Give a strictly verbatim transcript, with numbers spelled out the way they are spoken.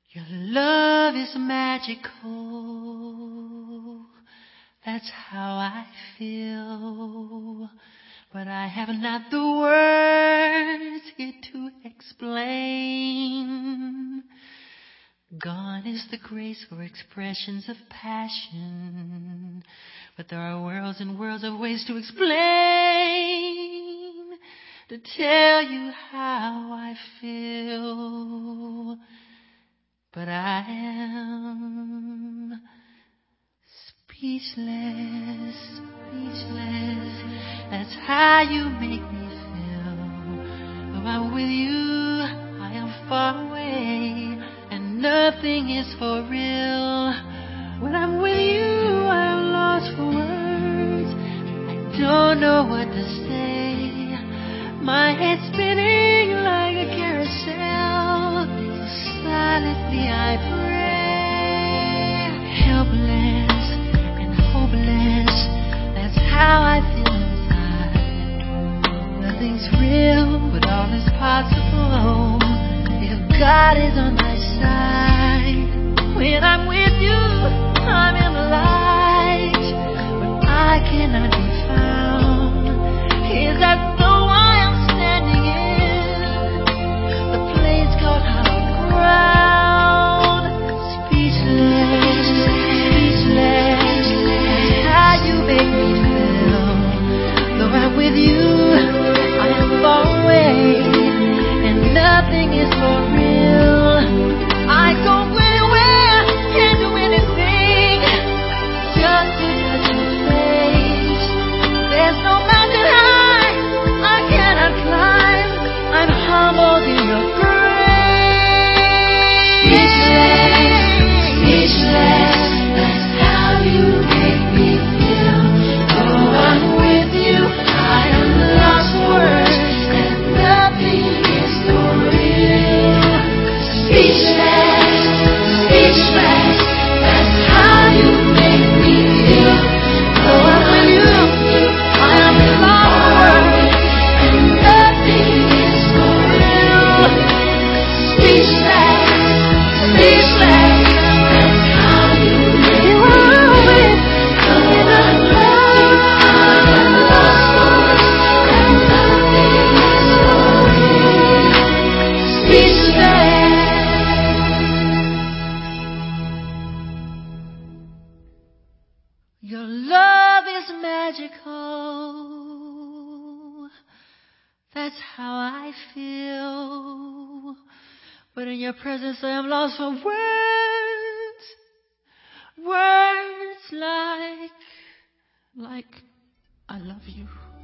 Your love is magical, that's how I feel, but I have not the words here to explain. Gone is the grace for expressions of passion, but there are worlds and worlds of ways to explain, to tell you how I feel. But I am speechless, speechless. That's how you make me feel. Though I'm with you, I am far away, and nothing is for real. When I'm with you, I am lost for words. I don't know what to say. My head's spinning like a carousel. Silently I pray, helpless and hopeless. That's how I feel inside. Nothing's real, but all is possible if God is on my side. When I'm with you, I'm in the light, but I cannot be found. Is that the why I'm standing in the place called home? Speechless, speechless. How you make me feel. Though I'm with you, I am far away, and nothing is for real. I go anywhere, can't do anything, just to touch your face. There's no mountain high I cannot climb. I'm humbled in your grace. Your love is magical, that's how I feel, but in your presence I am lost for words, words like, like I love you.